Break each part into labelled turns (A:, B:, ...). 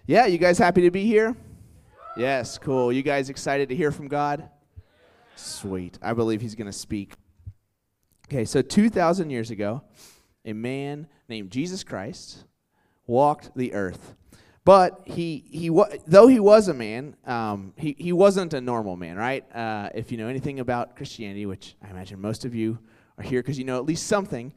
A: Yeah, you guys happy to be here? Yes, cool. You guys excited to hear from God? Sweet. I believe he's going to speak. Okay, so 2,000 years ago, a man named Jesus Christ walked the earth. But though he was a man, he wasn't a normal man, right? If you know anything about Christianity, which I imagine most of you are here because you know at least something,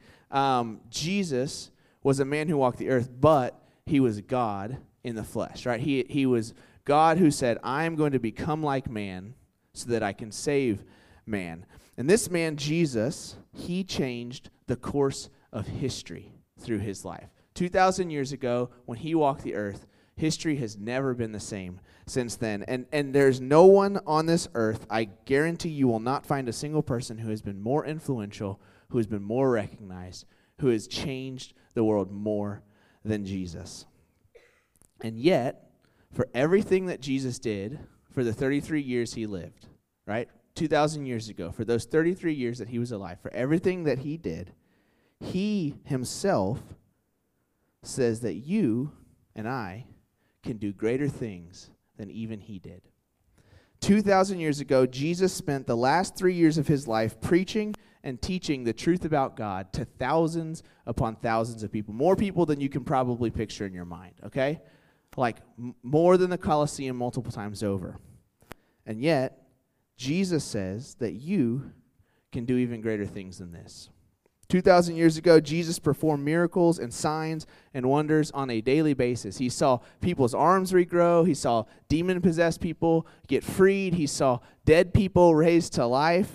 A: Jesus was a man who walked the earth, but he was God in the flesh, right? He was God who said, I am going to become like man so that I can save man. And this man, Jesus, he changed the course of history through his life. 2,000 years ago, when he walked the earth, history has never been the same since then. And there's no one on this earth, I guarantee you will not find a single person who has been more influential, who has been more recognized, who has changed the world more than Jesus. And yet, for everything that Jesus did for the 33 years he lived, right? 2,000 years ago, for those 33 years that he was alive, for everything that he did, he himself says that you and I can do greater things than even he did. 2,000 years ago, Jesus spent the last 3 years of his life preaching and teaching the truth about God to thousands upon thousands of people. More people than you can probably picture in your mind, okay? Like more than the Colosseum multiple times over. And yet, Jesus says that you can do even greater things than this. 2,000 years ago, Jesus performed miracles and signs and wonders on a daily basis. He saw people's arms regrow. He saw demon-possessed people get freed. He saw dead people raised to life.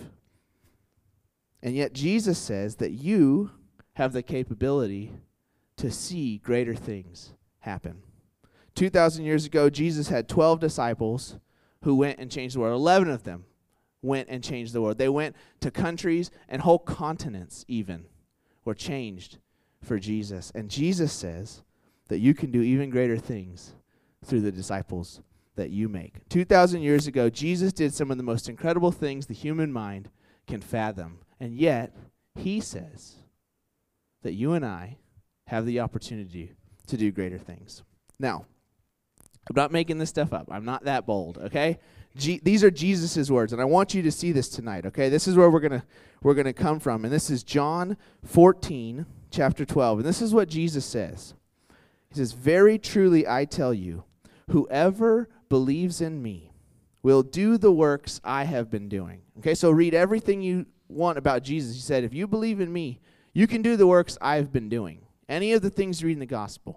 A: And yet Jesus says that you have the capability to see greater things happen. 2,000 years ago, Jesus had 12 disciples who went and changed the world. 11 of them went and changed the world. They went to countries and whole continents even were changed for Jesus. And Jesus says that you can do even greater things through the disciples that you make. 2,000 years ago, Jesus did some of the most incredible things the human mind can fathom. And yet, he says that you and I have the opportunity to do greater things. Now, I'm not making this stuff up. I'm not that bold, okay? These are Jesus' words, and I want you to see this tonight, okay? This is where we're gonna come from, and this is John 14, chapter 12, and this is what Jesus says. He says, "Very truly I tell you, whoever believes in me will do the works I have been doing." Okay, so read everything you want about Jesus. He said, if you believe in me, you can do the works I've been doing. Any of the things you read in the gospel.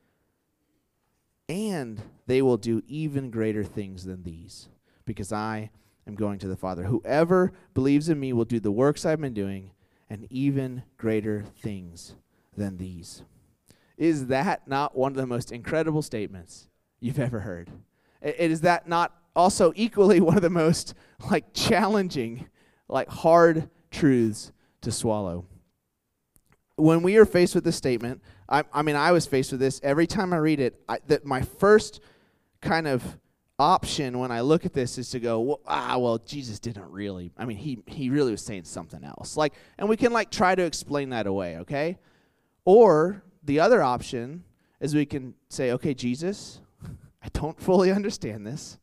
A: And they will do even greater things than these, because I am going to the Father. Whoever believes in me will do the works I've been doing, and even greater things than these. Is that not one of the most incredible statements you've ever heard? Is that not also equally one of the most challenging, hard truths to swallow? When we are faced with this statement, I was faced with this every time I read it. That my first kind of option when I look at this is to go, well, Jesus didn't really. I mean, he really was saying something else. And we can try to explain that away, okay? Or the other option is we can say, okay, Jesus, I don't fully understand this.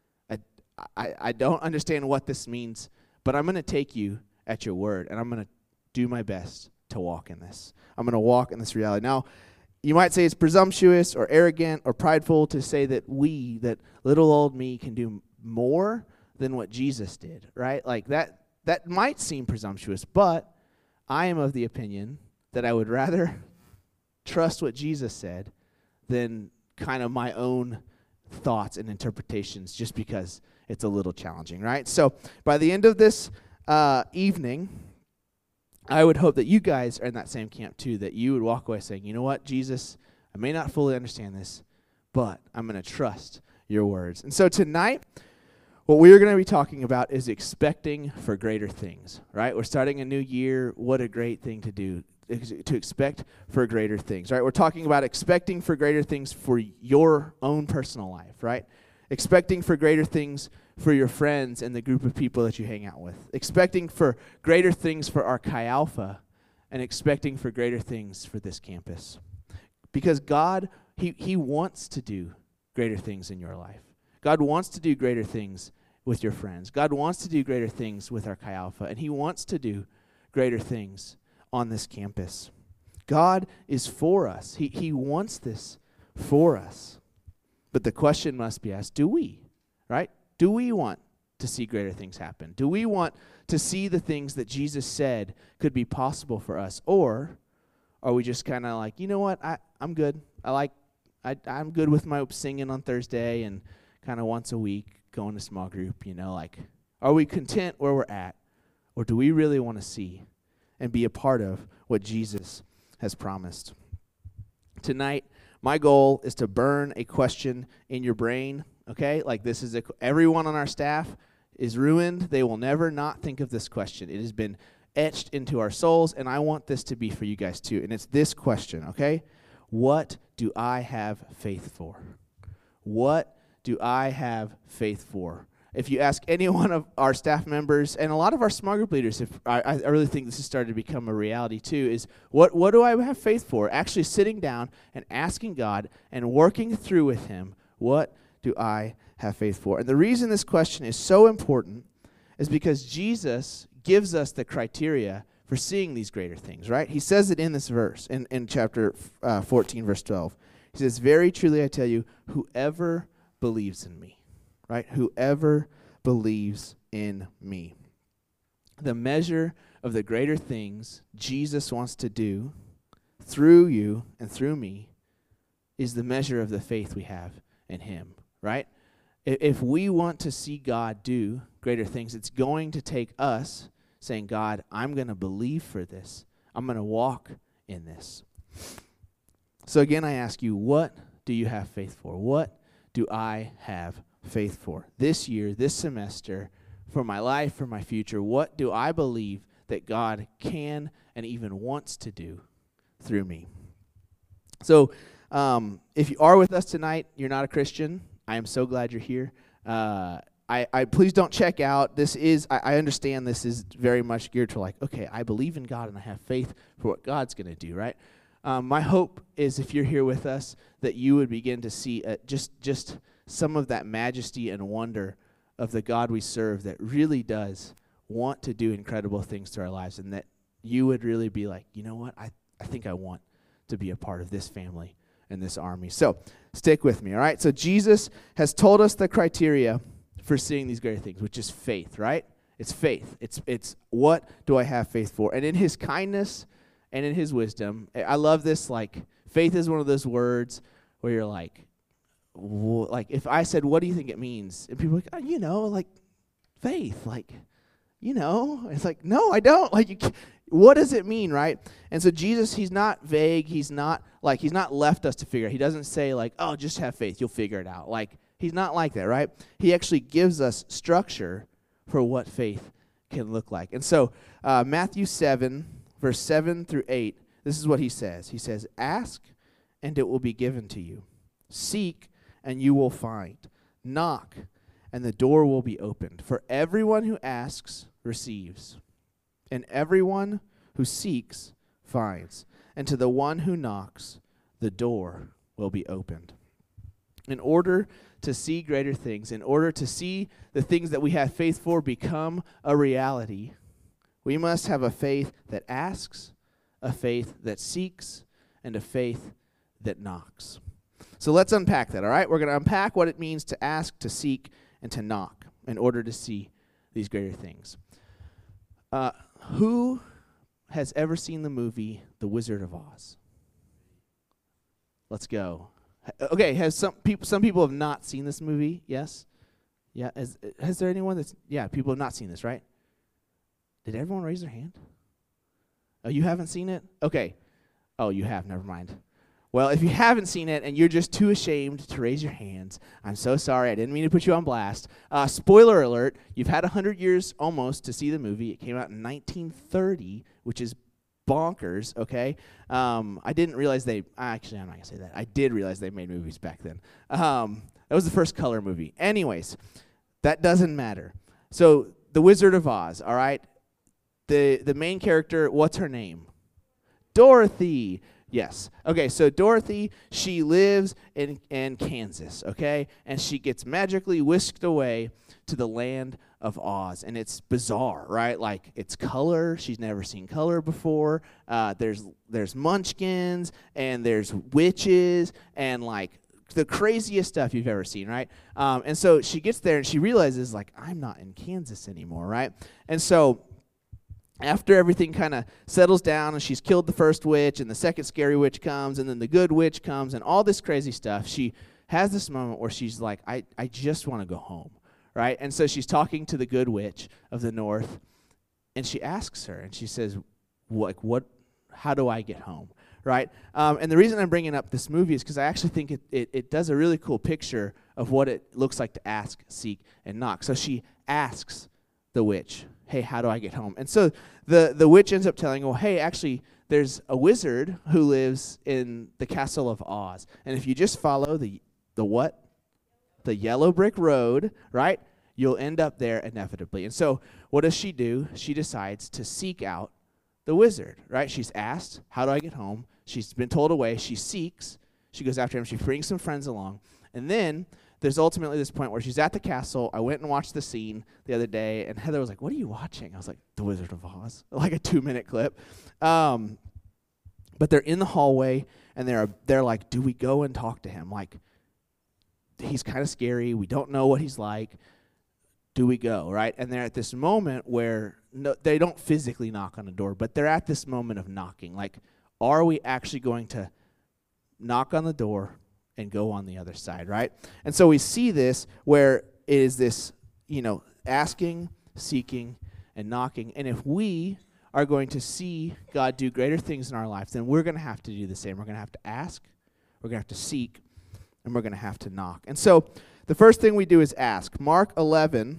A: I don't understand what this means, but I'm going to take you at your word, and I'm going to do my best to walk in this. I'm going to walk in this reality. Now, you might say it's presumptuous or arrogant or prideful to say that that little old me can do more than what Jesus did, right? That might seem presumptuous, but I am of the opinion that I would rather trust what Jesus said than kind of my own thoughts and interpretations, just because it's a little challenging, right? So by the end of this evening, I would hope that you guys are in that same camp too, that you would walk away saying, you know what, Jesus, I may not fully understand this, but I'm going to trust your words. And so tonight, what we're going to be talking about is expecting for greater things, right? We're starting a new year. What a great thing to do, to expect for greater things, right? We're talking about expecting for greater things for your own personal life, right? Expecting for greater things for your friends and the group of people that you hang out with. Expecting for greater things for our Chi Alpha, and expecting for greater things for this campus. Because God, He wants to do greater things in your life. God wants to do greater things with your friends. God wants to do greater things with our Chi Alpha, and he wants to do greater things on this campus. God is for us. He wants this for us. But the question must be asked, do we, right? Do we want to see greater things happen? Do we want to see the things that Jesus said could be possible for us? Or are we just kind of like, you know what, I'm good. I'm good with my singing on Thursday and kind of once a week going to small group, like, are we content where we're at? Or do we really want to see and be a part of what Jesus has promised? Tonight, my goal is to burn a question in your brain, okay? Like this is everyone on our staff is ruined. They will never not think of this question. It has been etched into our souls, and I want this to be for you guys too. And it's this question, okay? What do I have faith for? What do I have faith for? If you ask any one of our staff members and a lot of our small group leaders, I really think this has started to become a reality too, is what do I have faith for? Actually sitting down and asking God and working through with him, what do I have faith for? And the reason this question is so important is because Jesus gives us the criteria for seeing these greater things, right? He says it in this verse, in chapter 14, verse 12. He says, very truly I tell you, whoever believes in me, right? Whoever believes in me. The measure of the greater things Jesus wants to do through you and through me is the measure of the faith we have in him, right? If we want to see God do greater things, it's going to take us saying, God, I'm going to believe for this. I'm going to walk in this. So again, I ask you, what do you have faith for? What do I have faith for? This year, this semester, for my life, for my future, what do I believe that God can and even wants to do through me? So if you are with us tonight, you're not a Christian, I am so glad you're here. I please don't check out. This is, I understand this is very much geared to like, okay, I believe in God and I have faith for what God's going to do, right? My hope is if you're here with us that you would begin to see just some of that majesty and wonder of the God we serve that really does want to do incredible things to our lives, and that you would really be like, you know what, I think I want to be a part of this family and this army. So stick with me, all right? So Jesus has told us the criteria for seeing these greater things, which is faith, right? It's faith. It's what do I have faith for? And in his kindness and in his wisdom, I love this, like, faith is one of those words where you're like if I said, what do you think it means? And people are like, like, faith, like, it's like, no, I don't. Like, what does it mean, right? And so Jesus, he's not vague. He's not left us to figure it out. He doesn't say, like, oh, just have faith. You'll figure it out. Like, he's not like that, right? He actually gives us structure for what faith can look like. And so Matthew 7, verse 7 through 8, this is what he says. He says, ask, and it will be given to you. Seek, and you will find. Knock, and the door will be opened. For everyone who asks receives, and everyone who seeks finds. And to the one who knocks, the door will be opened. In order to see greater things, in order to see the things that we have faith for become a reality, we must have a faith that asks, a faith that seeks, and a faith that knocks. So let's unpack that, all right? We're going to unpack what it means to ask, to seek, and to knock in order to see these greater things. Who has ever seen the movie The Wizard of Oz? Let's go. Okay, has some people have not seen this movie? Yes? Yeah, has there anyone people have not seen this, right? Did everyone raise their hand? Oh, you haven't seen it? Okay. Oh, you have, never mind. Well, if you haven't seen it and you're just too ashamed to raise your hands, I'm so sorry. I didn't mean to put you on blast. Spoiler alert, you've had 100 years almost to see the movie. It came out in 1930, which is bonkers, okay? I didn't realize I'm not going to say that. I did realize they made movies back then. That was the first color movie. Anyways, that doesn't matter. So, The Wizard of Oz, all right? The main character, what's her name? Dorothy. Yes. Okay, so Dorothy, she lives in Kansas, okay? And she gets magically whisked away to the land of Oz. And it's bizarre, right? Like, it's color. She's never seen color before. There's munchkins, and there's witches, and, like, the craziest stuff you've ever seen, right? And so she gets there, and she realizes, like, I'm not in Kansas anymore, right? And so after everything kind of settles down and she's killed the first witch and the second scary witch comes and then the good witch comes and all this crazy stuff, she has this moment where she's like, I just want to go home, right? And so she's talking to the good witch of the north, and she asks her, and she says, how do I get home, right? And the reason I'm bringing up this movie is because I actually think it does a really cool picture of what it looks like to ask, seek, and knock. So she asks the witch, hey, how do I get home? And so the witch ends up telling, well, hey, actually, there's a wizard who lives in the castle of Oz. And if you just follow the what? The yellow brick road, right? You'll end up there inevitably. And so what does she do? She decides to seek out the wizard, right? She's asked, how do I get home? She's been told away. She seeks. She goes after him. She brings some friends along. And then there's ultimately this point where she's at the castle. I went and watched the scene the other day, and Heather was like, what are you watching? I was like, The Wizard of Oz, like a 2-minute clip. But they're in the hallway, and they're like, do we go and talk to him? Like, he's kind of scary. We don't know what he's like. Do we go, right? And they're at this moment where they don't physically knock on the door, but they're at this moment of knocking. Like, are we actually going to knock on the door and go on the other side, right? And so we see this where it is this, asking, seeking, and knocking. And if we are going to see God do greater things in our lives, then we're going to have to do the same. We're going to have to ask, we're going to have to seek, and we're going to have to knock. And so the first thing we do is ask. Mark 11,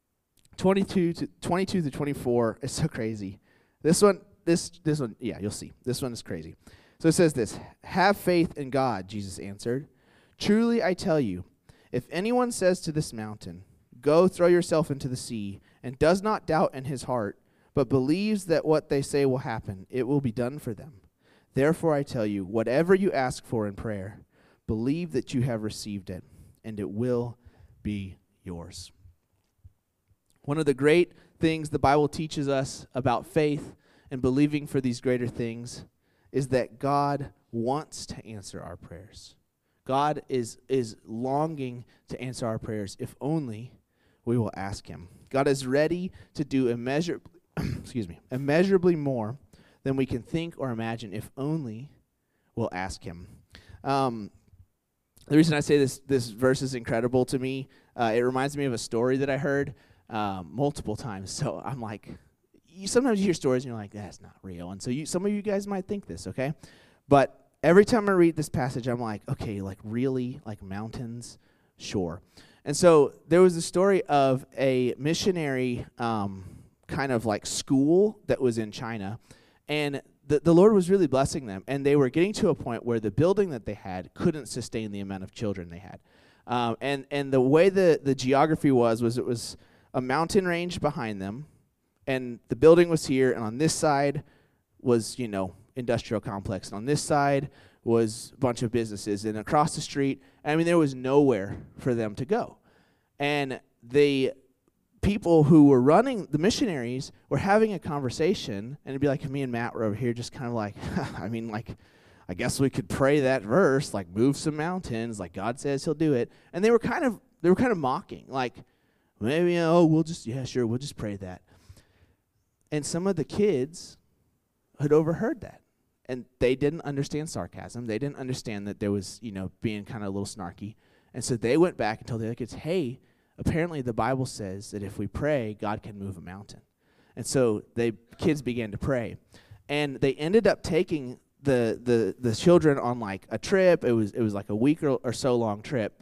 A: 22 to 24 is so crazy. This one, yeah, you'll see. This one is crazy. So it says this, have faith in God, Jesus answered. Truly I tell you, if anyone says to this mountain, go throw yourself into the sea, and does not doubt in his heart, but believes that what they say will happen, it will be done for them. Therefore I tell you, whatever you ask for in prayer, believe that you have received it, and it will be yours. One of the great things the Bible teaches us about faith and believing for these greater things is that God wants to answer our prayers. God is longing to answer our prayers if only we will ask him. God is ready to do immeasurably more than we can think or imagine if only we'll ask him. The reason I say this verse is incredible to me, it reminds me of a story that I heard multiple times. So I'm like, sometimes you hear stories and you're like, that's not real. And so some of you guys might think this, okay? But every time I read this passage, I'm like, okay, like really? Like mountains? Sure. And so there was a story of a missionary kind of like school that was in China. And the Lord was really blessing them. And they were getting to a point where the building that they had couldn't sustain the amount of children they had. And the way the geography was it was a mountain range behind them. And the building was here, and on this side was, industrial complex. And on this side was a bunch of businesses. And across the street, there was nowhere for them to go. And the people who were running, the missionaries, were having a conversation, and it'd be like me and Matt were over here just kind of like, I guess we could pray that verse, like move some mountains, like God says he'll do it. And they were kind of mocking, like, maybe, we'll just pray that. And some of the kids had overheard that. And they didn't understand sarcasm. They didn't understand that there was, being kind of a little snarky. And so they went back and told the other kids, hey, apparently the Bible says that if we pray, God can move a mountain. And so kids began to pray. And they ended up taking the children on like a trip. It was like a week or so long trip.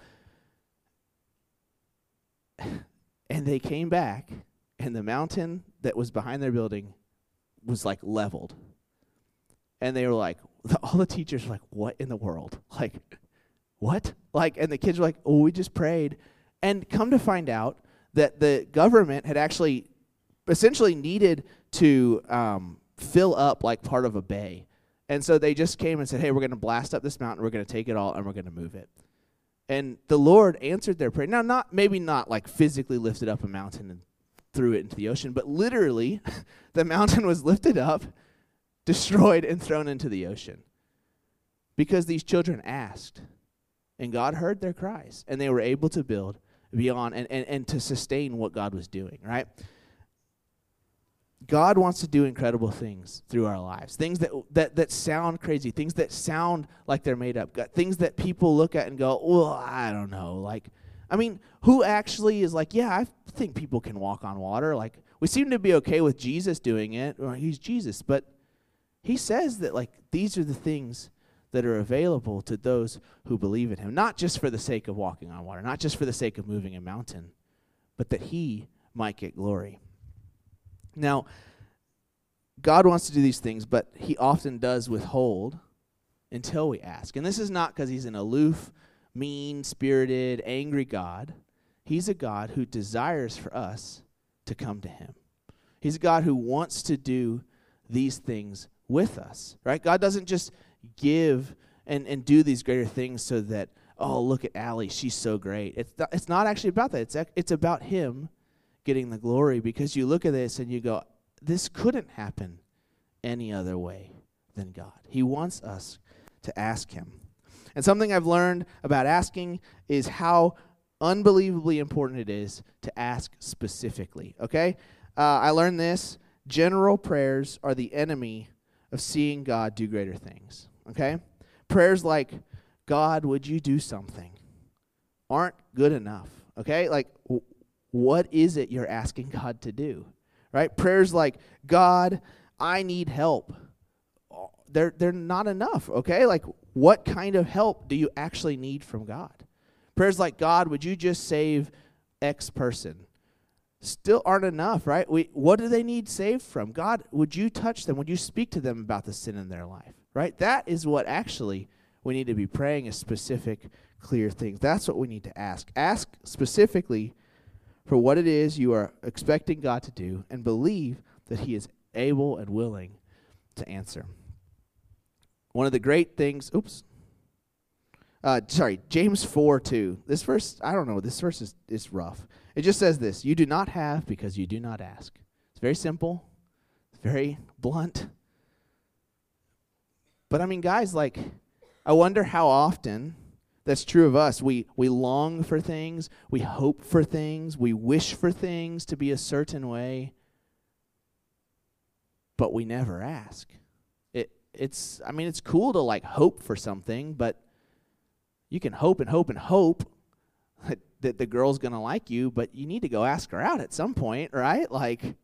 A: And they came back, and the mountain that was behind their building was like leveled. And they were like, all the teachers were like, what in the world? Like, what? Like, and the kids were like, oh, we just prayed. And come to find out that the government had actually essentially needed to fill up like part of a bay. And so they just came and said, hey, we're going to blast up this mountain, we're going to take it all, and we're going to move it. And the Lord answered their prayer. Now, maybe not like physically lifted up a mountain and threw it into the ocean, but literally the mountain was lifted up, destroyed, and thrown into the ocean. Because these children asked, and God heard their cries, and they were able to build beyond and to sustain what God was doing, right? God wants to do incredible things through our lives, things that sound crazy, things that sound like they're made up, things that people look at and go, well, I don't know. Like, I mean, who actually is like, yeah, I think people can walk on water. Like, we seem to be okay with Jesus doing it. Well, he's Jesus, but he says that, like, these are the things that are available to those who believe in him, not just for the sake of walking on water, not just for the sake of moving a mountain, but that he might get glory. Now, God wants to do these things, but he often does withhold until we ask. And this is not because he's an aloof, mean-spirited, angry God. He's a God who desires for us to come to him. He's a God who wants to do these things with us, right? God doesn't just give and do these greater things so that, oh, look at Allie, she's so great. It's not actually about that. It's about him getting the glory, because you look at this and you go, this couldn't happen any other way than God. He wants us to ask him. And something I've learned about asking is how unbelievably important it is to ask specifically, okay? I learned this. General prayers are the enemy of seeing God do greater things, okay? Prayers like, God, would you do something, aren't good enough, okay? Like, what is it you're asking God to do, right? Prayers like, God, I need help. They're not enough, okay? Like, what kind of help do you actually need from God? Prayers like, God, would you just save X person? Still aren't enough, right? What do they need saved from? God, would you touch them? Would you speak to them about the sin in their life, right? That is what actually we need to be praying, is specific, clear things. That's what we need to ask. Ask specifically for what it is you are expecting God to do, and believe that he is able and willing to answer. One of the great things, James 4:2. This verse, I don't know, this verse is rough. It just says this: you do not have because you do not ask. It's very simple. It's very blunt. But I mean, guys, like, I wonder how often that's true of us. We long for things, we hope for things, we wish for things to be a certain way, but we never ask. It's cool to, like, hope for something, but you can hope and hope and hope that the girl's going to like you, but you need to go ask her out at some point, right? Like,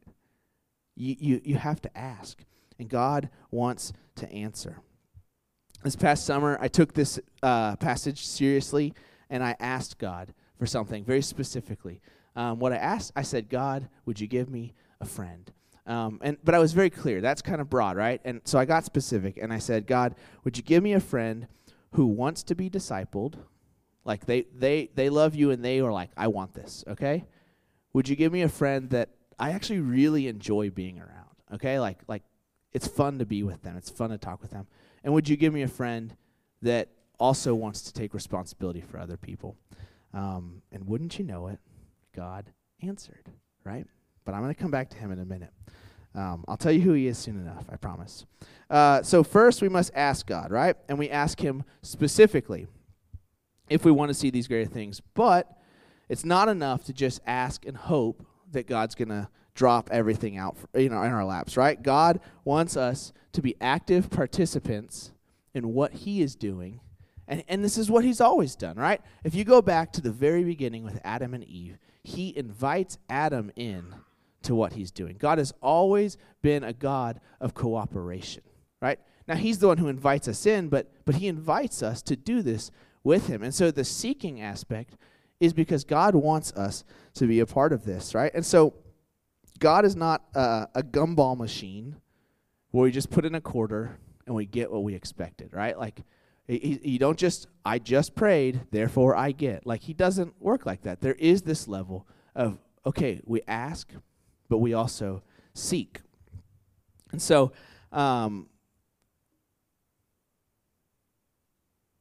A: you have to ask, and God wants to answer. This past summer, I took this passage seriously, and I asked God for something very specifically. What I asked, I said, God, would you give me a friend? But I was very clear. That's kind of broad, right? And so I got specific, and I said, God, would you give me a friend who wants to be discipled? Like, they love you, and they are like, I want this, okay? Would you give me a friend that I actually really enjoy being around, okay? Like it's fun to be with them. It's fun to talk with them. And would you give me a friend that also wants to take responsibility for other people? And wouldn't you know it, God answered, right? But I'm going to come back to him in a minute. I'll tell you who he is soon enough, I promise. So first we must ask God, right? And we ask him specifically if we want to see these greater things. But it's not enough to just ask and hope that God's going to drop everything out in our laps, right? God wants us to be active participants in what he is doing. And this is what he's always done, right? If you go back to the very beginning with Adam and Eve, he invites Adam in to what he's doing. God has always been a God of cooperation, right? Now, he's the one who invites us in, but he invites us to do this with him. And so the seeking aspect is because God wants us to be a part of this, right? And so God is not a gumball machine where we just put in a quarter and we get what we expected, right? Like, you don't just, I just prayed, therefore I get. Like, he doesn't work like that. There is this level of, okay, we ask, but we also seek. And so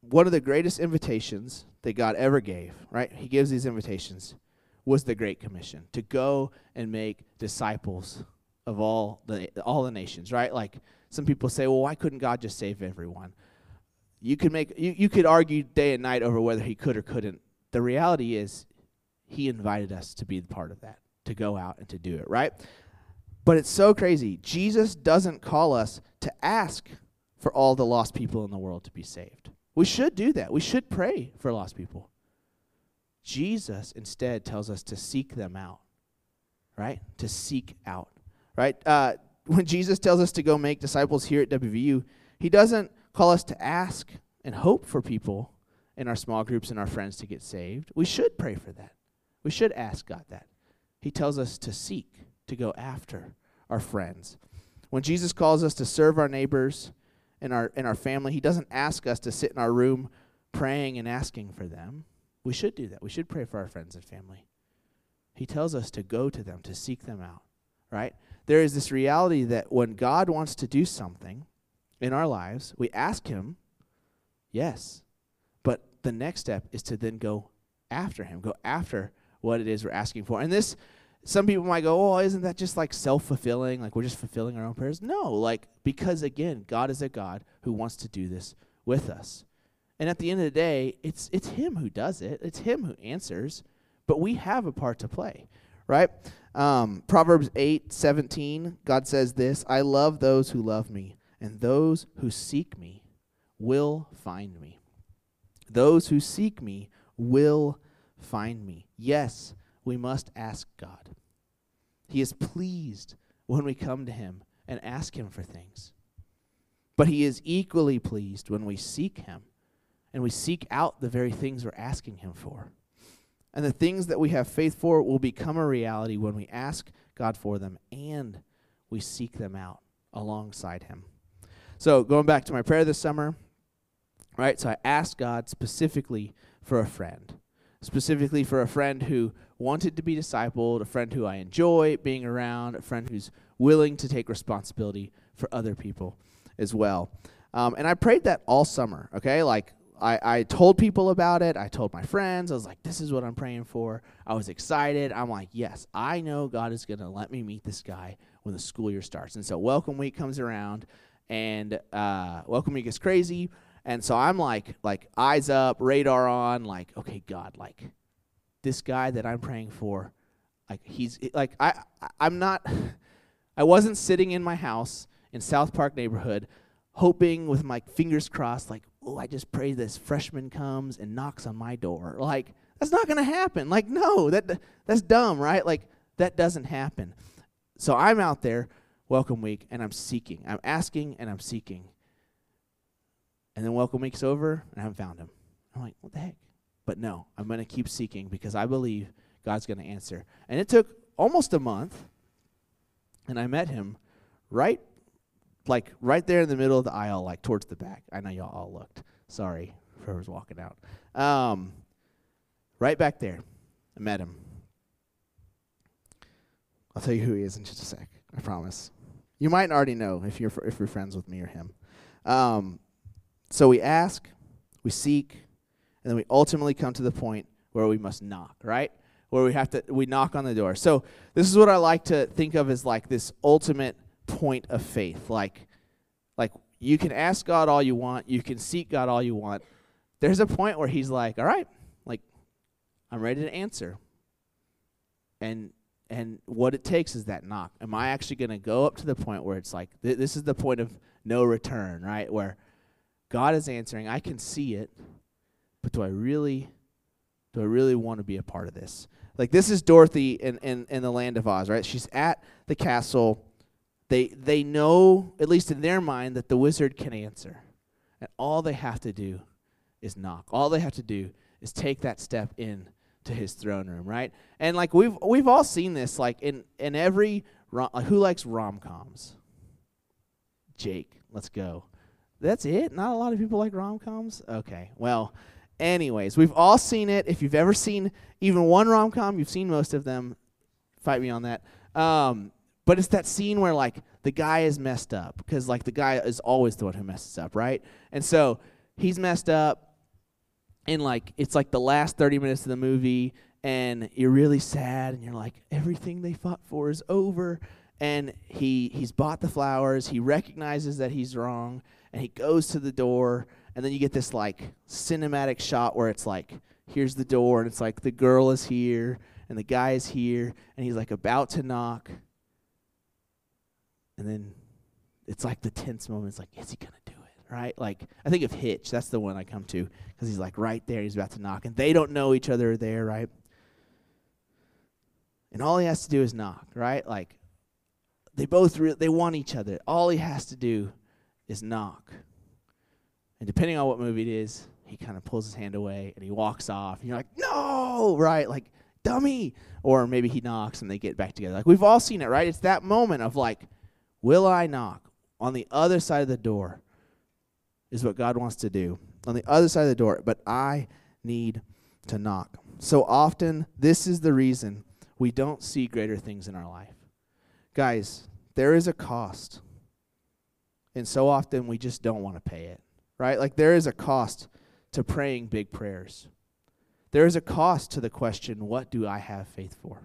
A: one of the greatest invitations that God ever gave, right? He gives these invitations, was the Great Commission, to go and make disciples of all the nations, right? Like some people say, well, why couldn't God just save everyone? You could argue day and night over whether he could or couldn't. The reality is he invited us to be part of that, to go out and to do it, right? But it's so crazy. Jesus doesn't call us to ask for all the lost people in the world to be saved. We should do that. We should pray for lost people. Jesus instead tells us to seek them out, right? To seek out, right? When Jesus tells us to go make disciples here at WVU, he doesn't call us to ask and hope for people in our small groups and our friends to get saved. We should pray for that. We should ask God that. He tells us to seek, to go after our friends. When Jesus calls us to serve our neighbors and our family, he doesn't ask us to sit in our room praying and asking for them. We should do that. We should pray for our friends and family. He tells us to go to them, to seek them out, right? There is this reality that when God wants to do something in our lives, we ask him, yes, but the next step is to then go after him, go after what it is we're asking for. And this, some people might go, oh, isn't that just like self-fulfilling, like we're just fulfilling our own prayers? No, like, because again, God is a God who wants to do this with us. And at the end of the day, it's him who does it. It's him who answers, but we have a part to play, right? Proverbs 8:17, God says this, I love those who love me, and those who seek me will find me. Those who seek me will find me. Yes, we must ask God. He is pleased when we come to him and ask him for things. But he is equally pleased when we seek him and we seek out the very things we're asking him for. And the things that we have faith for will become a reality when we ask God for them and we seek them out alongside him. So going back to my prayer this summer, right? So I asked God specifically for a friend who wanted to be discipled, a friend who I enjoy being around, a friend who's willing to take responsibility for other people as well. And I prayed that all summer, okay? Like, I told people about it. I told my friends. I was like, this is what I'm praying for. I was excited. I'm like, yes, I know God is going to let me meet this guy when the school year starts. And so Welcome Week comes around, and Welcome Week is crazy. And so I'm like eyes up, radar on, like, okay, God, like, this guy that I'm praying for, like, he's, like, I wasn't sitting in my house in South Park neighborhood hoping with my fingers crossed, like, oh, I just pray this freshman comes and knocks on my door. Like, that's not going to happen. Like, no, that's dumb, right? Like, that doesn't happen. So I'm out there, Welcome Week, and I'm seeking. I'm asking and I'm seeking. And then Welcome Week's over, and I haven't found him. I'm like, what the heck? But no, I'm going to keep seeking because I believe God's going to answer. And it took almost a month, and I met him right there in the middle of the aisle, like towards the back. I know y'all all looked. Sorry, whoever's walking out. Right back there, I met him. I'll tell you who he is in just a sec. I promise. You might already know if you're friends with me or him. So we ask, we seek, and then we ultimately come to the point where we must knock, right? Where we knock on the door. So this is what I like to think of as like this ultimate point of faith. Like you can ask God all you want, you can seek God all you want. There's a point where he's like, all right, like, I'm ready to answer. And what it takes is that knock. Am I actually going to go up to the point where it's like, this is the point of no return, right? Where God is answering, I can see it, but do I really want to be a part of this? Like, this is Dorothy in the Land of Oz, right? She's at the castle. They know, at least in their mind, that the wizard can answer. And all they have to do is knock. All they have to do is take that step in to his throne room, right? And like we've all seen this, like in every who likes rom-coms? Jake, let's go. That's it? Not a lot of people like rom-coms? Okay, well, anyways, we've all seen it. If you've ever seen even one rom-com, you've seen most of them. Fight me on that. But it's that scene where, like, the guy is messed up because, like, the guy is always the one who messes up, right? And so he's messed up, And like it's like the last 30 minutes of the movie, and you're really sad, and you're like, everything they fought for is over. And he's bought the flowers, he recognizes that he's wrong, and he goes to the door, and then you get this like cinematic shot where it's like, here's the door, and it's like the girl is here, and the guy is here, and he's like about to knock. And then it's like the tense moment. It's like, is he going to do it, right? Like, I think of Hitch. That's the one I come to, because he's like right there. He's about to knock, and they don't know each other there, right? And all he has to do is knock, right? Like, they both they want each other. All he has to do is knock. And depending on what movie it is, he kind of pulls his hand away, and he walks off. And you're like, no, right? Like, dummy. Or maybe he knocks, and they get back together. Like, we've all seen it, right? It's that moment of like, will I knock? On the other side of the door is what God wants to do. On the other side of the door, but I need to knock. So often, this is the reason we don't see greater things in our life. Guys, there is a cost. And so often, we just don't want to pay it, right? Like, there is a cost to praying big prayers. There is a cost to the question, what do I have faith for?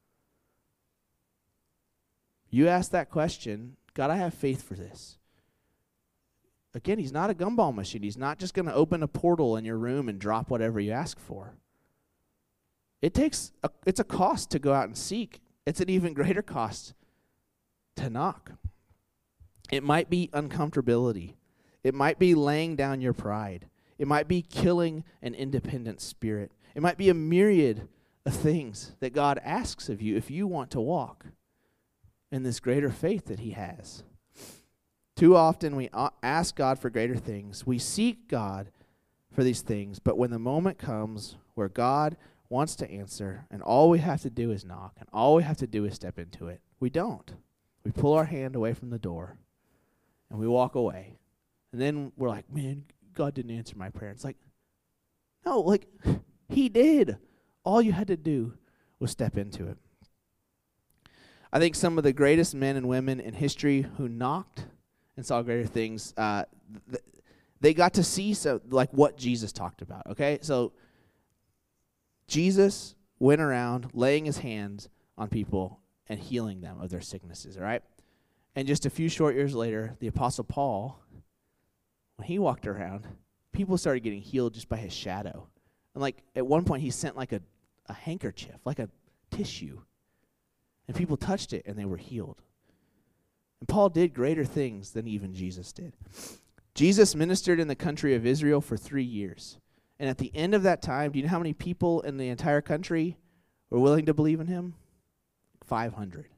A: You ask that question, God, I have faith for this. Again, he's not a gumball machine. He's not just going to open a portal in your room and drop whatever you ask for. It's a cost to go out and seek. It's an even greater cost to knock. It might be uncomfortability. It might be laying down your pride. It might be killing an independent spirit. It might be a myriad of things that God asks of you if you want to walk in this greater faith that he has. Too often we ask God for greater things. We seek God for these things, but when the moment comes where God wants to answer and all we have to do is knock and all we have to do is step into it, we don't. We pull our hand away from the door and we walk away. And then we're like, man, God didn't answer my prayer. It's like, no, like, he did. All you had to do was step into it. I think some of the greatest men and women in history who knocked and saw greater things, they got to see like what Jesus talked about, okay? So Jesus went around laying his hands on people and healing them of their sicknesses, all right? And just a few short years later, the Apostle Paul, when he walked around, people started getting healed just by his shadow. And like at one point he sent like a handkerchief, like a tissue. And people touched it and they were healed. And Paul did greater things than even Jesus did. Jesus ministered in the country of Israel for 3 years. And at the end of that time, do you know how many people in the entire country were willing to believe in him? 500.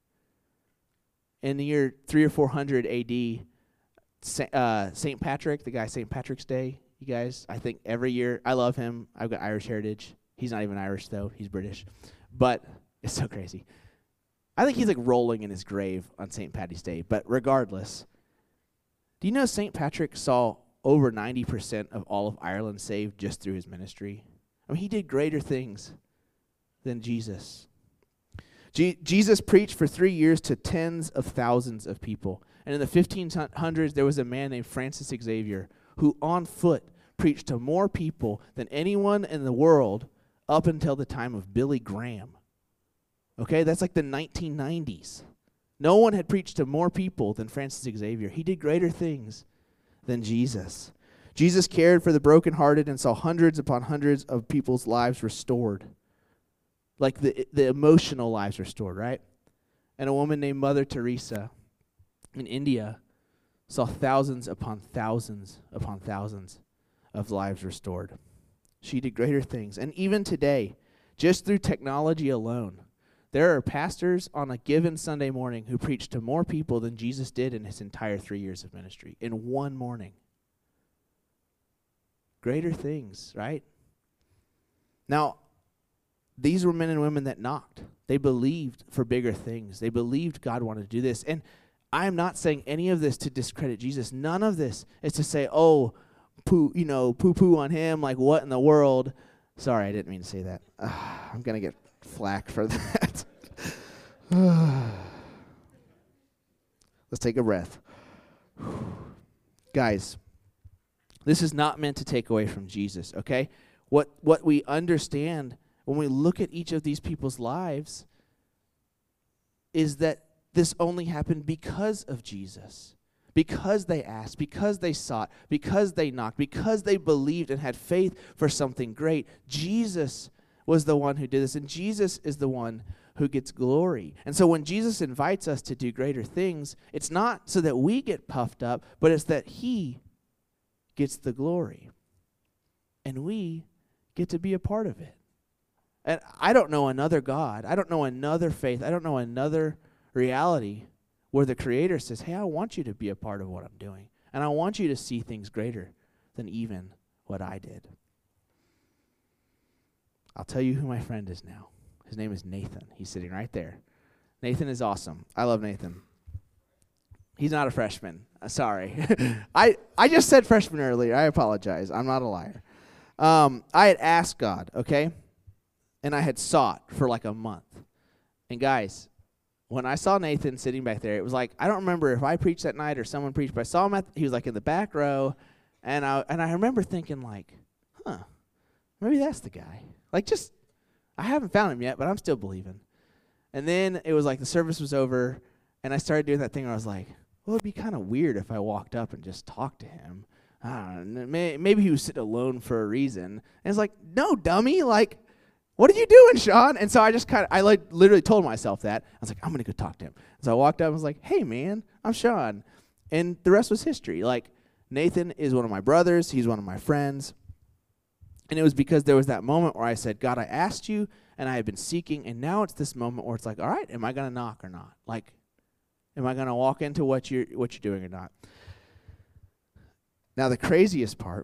A: In the year 300 or 400 AD, St. Patrick, the guy St. Patrick's Day, you guys, I think every year, I love him. I've got Irish heritage. He's not even Irish, though. He's British. But it's so crazy. I think he's like rolling in his grave on St. Paddy's Day. But regardless, do you know St. Patrick saw over 90% of all of Ireland saved just through his ministry? I mean, he did greater things than Jesus. Jesus preached for 3 years to tens of thousands of people. And in the 1500s, there was a man named Francis Xavier who on foot preached to more people than anyone in the world up until the time of Billy Graham. Okay, that's like the 1990s. No one had preached to more people than Francis Xavier. He did greater things than Jesus. Jesus cared for the brokenhearted and saw hundreds upon hundreds of people's lives restored. Like the emotional lives restored, right? And a woman named Mother Teresa in India saw thousands upon thousands upon thousands of lives restored. She did greater things. And even today, just through technology alone, there are pastors on a given Sunday morning who preach to more people than Jesus did in his entire 3 years of ministry in one morning. Greater things, right? Now, these were men and women that knocked. They believed for bigger things. They believed God wanted to do this. And I am not saying any of this to discredit Jesus. None of this is to say, oh, poo-poo on him, like what in the world? Sorry, I didn't mean to say that. I'm going to get flack for that. Let's take a breath. Guys, This is not meant to take away from Jesus, okay? What we understand when we look at each of these people's lives is that this only happened because of Jesus. Because they asked, because they sought, because they knocked, because they believed and had faith for something great. Jesus was the one who did this, and Jesus is the one who gets glory. And so when Jesus invites us to do greater things, it's not so that we get puffed up, but it's that he gets the glory. And we get to be a part of it. And I don't know another God. I don't know another faith. I don't know another reality where the Creator says, hey, I want you to be a part of what I'm doing. And I want you to see things greater than even what I did. I'll tell you who my friend is now. His name is Nathan. He's sitting right there. Nathan is awesome. I love Nathan. He's not a freshman. Sorry. I just said freshman earlier. I apologize. I'm not a liar. I had asked God, okay? And I had sought for like a month. And guys, when I saw Nathan sitting back there, it was like, I don't remember if I preached that night or someone preached, but I saw him he was like in the back row, and I remember thinking like, maybe that's the guy. Like I haven't found him yet, but I'm still believing. And then it was like the service was over, and I started doing that thing where I was like, well, it'd be kind of weird if I walked up and just talked to him. I don't know, maybe he was sitting alone for a reason. And it's like, no, dummy, like, what are you doing, Sean? And so I literally told myself that. I was like, I'm going to go talk to him. So I walked up and was like, hey, man, I'm Sean. And the rest was history. Like, Nathan is one of my brothers. He's one of my friends. And it was because there was that moment where I said, God, I asked you, and I have been seeking, and now it's this moment where it's like, all right, am I going to knock or not? Like, am I going to walk into what you're doing or not? Now, the craziest part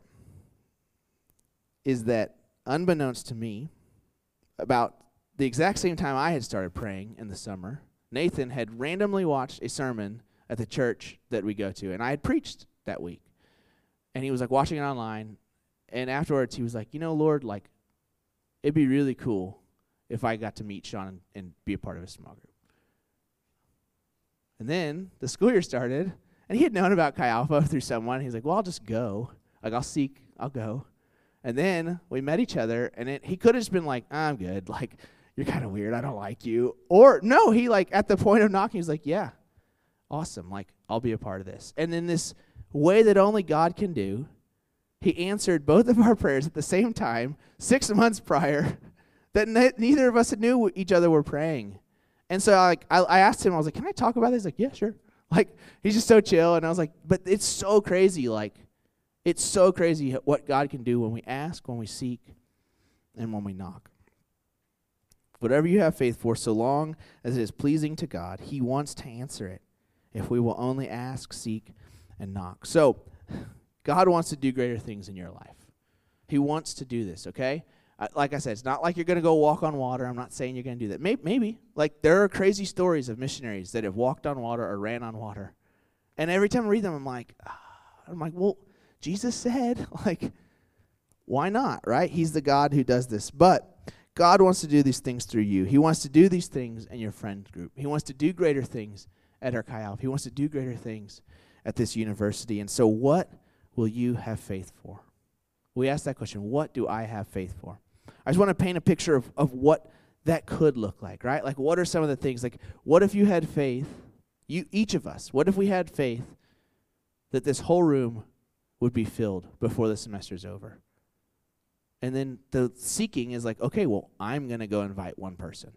A: is that unbeknownst to me, about the exact same time I had started praying in the summer, Nathan had randomly watched a sermon at the church that we go to, and I had preached that week. And he was like watching it online, and afterwards he was like, Lord, like, it'd be really cool if I got to meet Sean and be a part of a small group. And then the school year started, and he had known about Chi Alpha through someone. He's like, well, I'll just go. Like, I'll go. And then we met each other, and he could have just been like, I'm good. Like, you're kind of weird. I don't like you. Or, no, he, like, at the point of knocking, he's like, yeah, awesome. Like, I'll be a part of this. And in this way that only God can do, he answered both of our prayers at the same time, 6 months prior, that neither of us knew each other were praying. And so, I asked him, I was like, can I talk about this? He's like, yeah, sure. Like, he's just so chill. And I was like, but it's so crazy, like, it's so crazy what God can do when we ask, when we seek, and when we knock. Whatever you have faith for, so long as it is pleasing to God, he wants to answer it if we will only ask, seek, and knock. So God wants to do greater things in your life. He wants to do this, okay? Like I said, it's not like you're going to go walk on water. I'm not saying you're going to do that. Maybe. Like, there are crazy stories of missionaries that have walked on water or ran on water. And every time I read them, I'm like, well, Jesus said, like, why not, right? He's the God who does this. But God wants to do these things through you. He wants to do these things in your friend group. He wants to do greater things at our Chi Alpha. He wants to do greater things at this university. And so what will you have faith for? We ask that question, what do I have faith for? I just want to paint a picture of what that could look like, right? Like, what are some of the things? Like, what if you had faith, each of us, what if we had faith that this whole room would be filled before the semester's over? And then the seeking is like, okay, well, I'm going to go invite one person.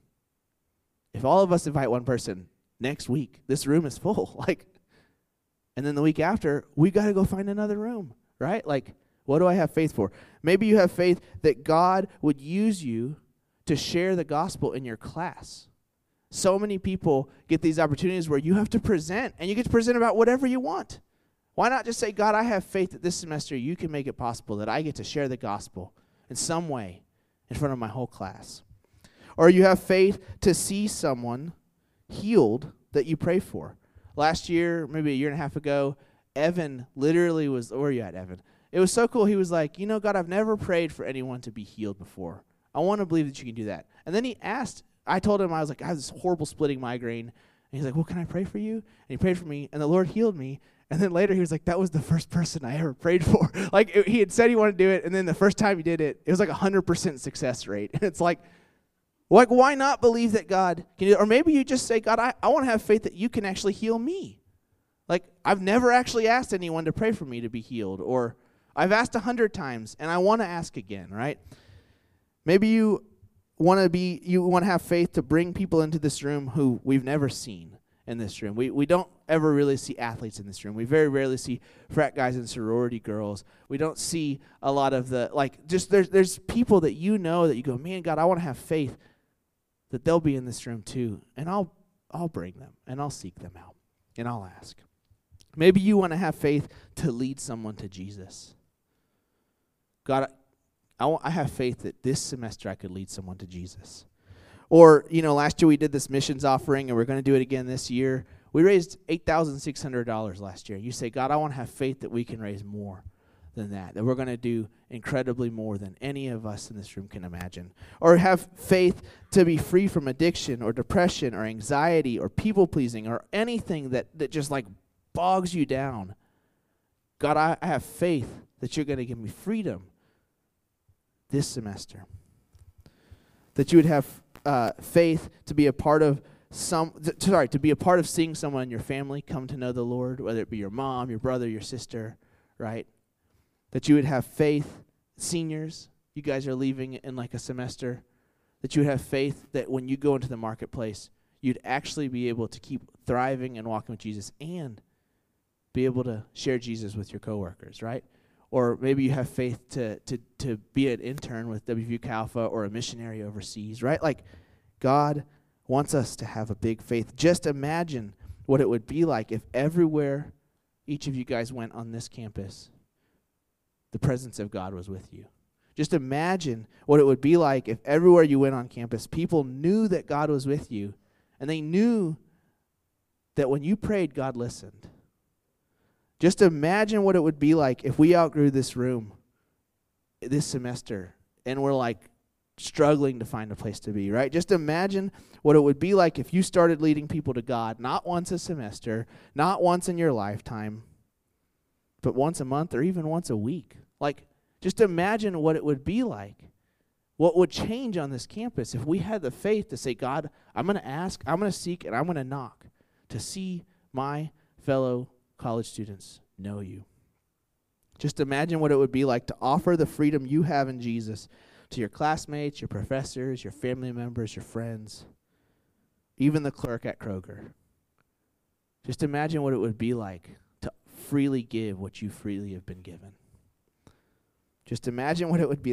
A: If all of us invite one person next week, this room is full. Like, and then the week after, we got to go find another room, right? Like, what do I have faith for? Maybe you have faith that God would use you to share the gospel in your class. So many people get these opportunities where you have to present, and you get to present about whatever you want. Why not just say, God, I have faith that this semester you can make it possible that I get to share the gospel in some way in front of my whole class. Or you have faith to see someone healed that you pray for. Last year, maybe a year and a half ago, Evan literally was, where are you at, Evan? It was so cool. He was like, God, I've never prayed for anyone to be healed before. I want to believe that you can do that. And then he asked, I told him, I was like, I have this horrible splitting migraine. And he's like, well, can I pray for you? And he prayed for me, and the Lord healed me. And then later he was like, that was the first person I ever prayed for. Like he had said he wanted to do it, and then the first time he did it, it was like 100% success rate. And it's like, why not believe that God can do it? Or maybe you just say, God, I want to have faith that you can actually heal me. Like, I've never actually asked anyone to pray for me to be healed. Or I've asked 100 times, and I want to ask again, right? Maybe you want to have faith to bring people into this room who we've never seen in this room. We don't ever really see athletes in this room. We very rarely see frat guys and sorority girls. We don't see a lot of the, like, just there's people that you know that you go, man, God, I want to have faith that they'll be in this room too. And I'll bring them, and I'll seek them out, and I'll ask. Maybe you want to have faith to lead someone to Jesus. God, I have faith that this semester I could lead someone to Jesus. Or, last year we did this missions offering, and we're going to do it again this year. We raised $8,600 last year. You say, God, I want to have faith that we can raise more than that we're going to do incredibly more than any of us in this room can imagine. Or have faith to be free from addiction or depression or anxiety or people-pleasing or anything that just like bogs you down. God, I have faith that you're going to give me freedom this semester. That you would have faith to be a part of to be a part of seeing someone in your family come to know the Lord, whether it be your mom, your brother, your sister, right? That you would have faith, seniors, you guys are leaving in like a semester, that you would have faith that when you go into the marketplace, you'd actually be able to keep thriving and walking with Jesus and be able to share Jesus with your coworkers, right? Or maybe you have faith to be an intern with WVU Alpha or a missionary overseas, right? Like, God wants us to have a big faith. Just imagine what it would be like if everywhere each of you guys went on this campus, the presence of God was with you. Just imagine what it would be like if everywhere you went on campus, people knew that God was with you, and they knew that when you prayed, God listened. Just imagine what it would be like if we outgrew this room this semester, and we're like struggling to find a place to be, right? Just imagine what it would be like if you started leading people to God, not once a semester, not once in your lifetime, but once a month or even once a week. Like, just imagine what it would be like. What would change on this campus if we had the faith to say, God, I'm going to ask, I'm going to seek, and I'm going to knock to see my fellow college students know you. Just imagine what it would be like to offer the freedom you have in Jesus to your classmates, your professors, your family members, your friends, even the clerk at Kroger. Just imagine what it would be like to freely give what you freely have been given. Just imagine what it would be.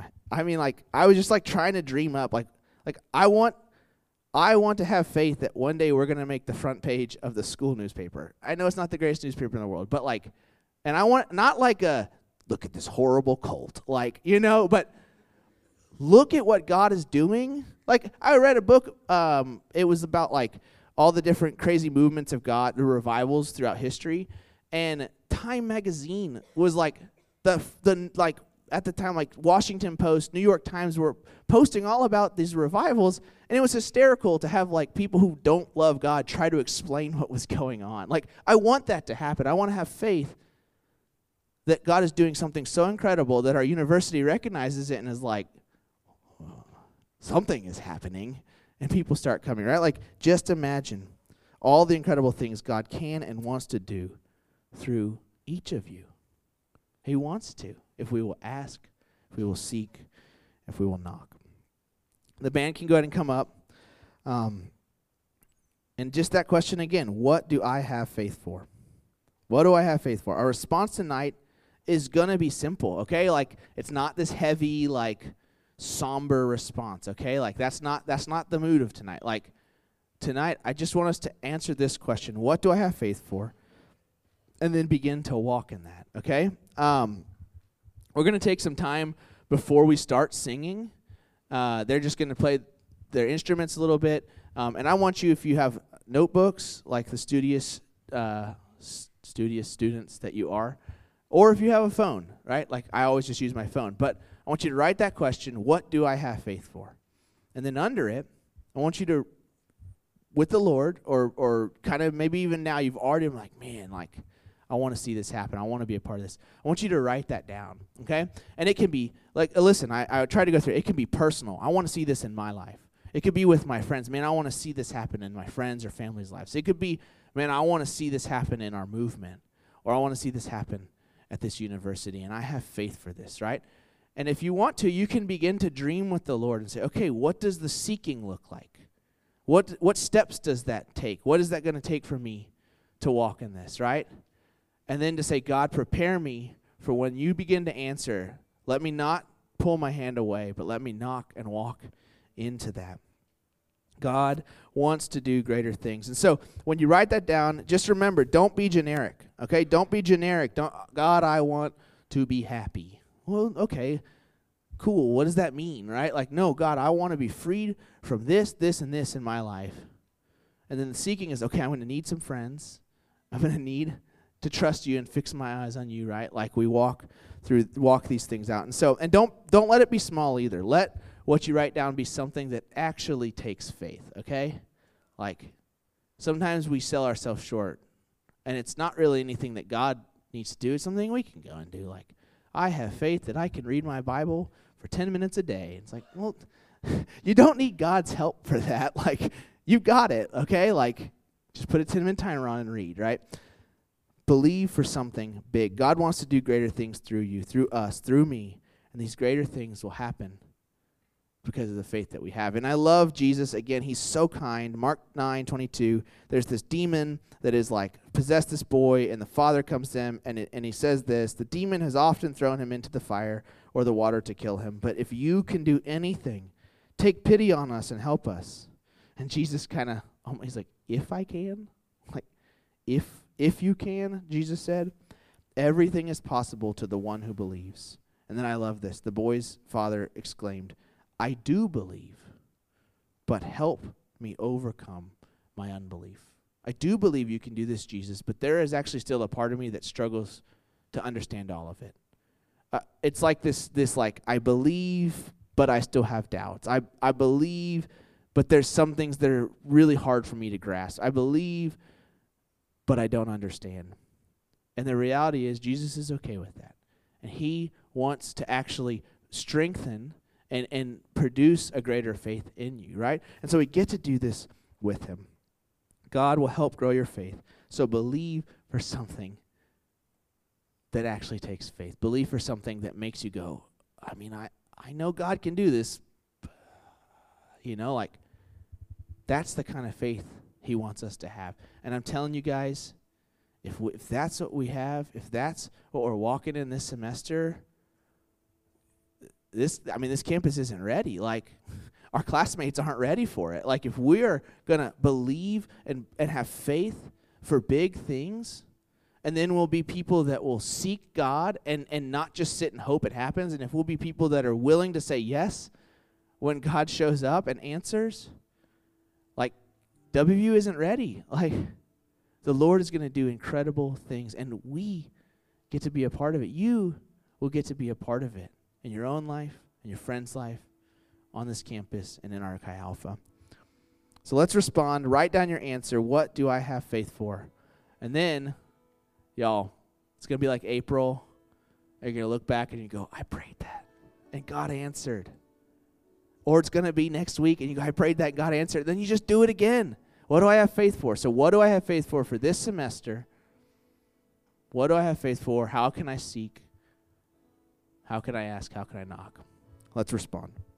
A: I was just like trying to dream up. Like I want to have faith that one day we're going to make the front page of the school newspaper. I know it's not the greatest newspaper in the world, but and I want not like a look at this horrible cult, but look at what God is doing. Like, I read a book, it was about like all the different crazy movements of God, the revivals throughout history, and Time magazine was like the at the time, like Washington Post, New York Times were posting all about these revivals, and it was hysterical to have like people who don't love God try to explain what was going on. Like, I want that to happen. I want to have faith that God is doing something so incredible that our university recognizes it and is like, something is happening, and people start coming, right? Like, just imagine all the incredible things God can and wants to do through each of you. He wants to, if we will ask, if we will seek, if we will knock. The band can go ahead and come up. And just that question again, what do I have faith for? What do I have faith for? Our response tonight is going to be simple, okay? Like, it's not this heavy, like, somber response, okay? Like, that's not the mood of tonight. Like, tonight, I just want us to answer this question, what do I have faith for? And then begin to walk in that, okay? We're going to take some time before we start singing. They're just going to play their instruments a little bit. And I want you, if you have notebooks, like the studious students that you are, or if you have a phone, right? Like, I always just use my phone. But I want you to write that question, what do I have faith for? And then under it, I want you to, with the Lord, or kind of maybe even now you've already been like, man, like, I want to see this happen. I want to be a part of this. I want you to write that down, okay? And it can be, like, listen, I try to go through it. It can be personal. I want to see this in my life. It could be with my friends. Man, I want to see this happen in my friends or family's lives. It could be, man, I want to see this happen in our movement, or I want to see this happen at this university, and I have faith for this, right? And if you want to, you can begin to dream with the Lord and say, okay, what does the seeking look like? What steps does that take? What is that going to take for me to walk in this, right? And then to say, God, prepare me for when you begin to answer. Let me not pull my hand away, but let me knock and walk into that. God wants to do greater things. And so when you write that down, just remember, don't be generic, okay? Don't be generic. God, I want to be happy. Well, okay, cool. What does that mean, right? Like, no, God, I want to be freed from this, this, and this in my life. And then the seeking is, okay, I'm going to need some friends. I'm going to need to trust you and fix my eyes on you, right? Like we walk these things out. And so, and don't let it be small either. Let what you write down be something that actually takes faith, okay? Like sometimes we sell ourselves short, and it's not really anything that God needs to do. It's something we can go and do. Like, I have faith that I can read my Bible for 10 minutes a day. It's like, well, you don't need God's help for that. Like, you got it, okay? Like, just put a 10-minute timer on and read, right? Believe for something big. God wants to do greater things through you, through us, through me. And these greater things will happen because of the faith that we have. And I love Jesus. Again, he's so kind. Mark 9:22, there's this demon that is like possessed this boy, and the father comes to him, and he says this, the demon has often thrown him into the fire or the water to kill him. But if you can do anything, take pity on us and help us. And Jesus kind of, he's like, if I can? Like, if you can, Jesus said, everything is possible to the one who believes. And then I love this. The boy's father exclaimed, I do believe, but help me overcome my unbelief. I do believe you can do this, Jesus, but there is actually still a part of me that struggles to understand all of it. It's like this like, I believe, but I still have doubts. I believe, but there's some things that are really hard for me to grasp. I believe, but I don't understand. And the reality is Jesus is okay with that. And he wants to actually strengthen and produce a greater faith in you, right? And so we get to do this with him. God will help grow your faith. So believe for something that actually takes faith. Believe for something that makes you go, I mean, I know God can do this. You know, like, that's the kind of faith he wants us to have. And I'm telling you guys, if that's what we have, if that's what we're walking in this semester, this campus isn't ready. Like, our classmates aren't ready for it. Like, if we're going to believe and have faith for big things, and then we'll be people that will seek God and not just sit and hope it happens, and if we'll be people that are willing to say yes when God shows up and answers, like, WVU isn't ready. Like, the Lord is going to do incredible things, and we get to be a part of it. You will get to be a part of it in your own life, in your friend's life, on this campus, and in our Chi Alpha. So let's respond. Write down your answer. What do I have faith for? And then, y'all, it's going to be like April. You're going to look back and you go, I prayed that, and God answered. Or it's going to be next week, and you go, I prayed that, and God answered. Then you just do it again. What do I have faith for? So what do I have faith for this semester? What do I have faith for? How can I seek? How can I ask? How can I knock? Let's respond.